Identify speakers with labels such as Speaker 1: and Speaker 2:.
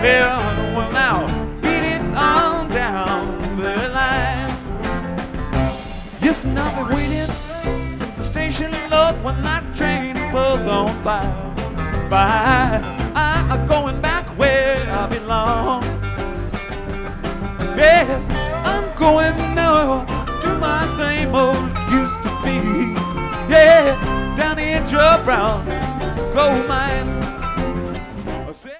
Speaker 1: Well, now, beat it on down the line. Yes, and I'll be waiting at the station, Lord, when that train pulls on by. I'm going back where I belong. Yes, I'm going now to my same old used to be. Yeah, down the edge of Brown.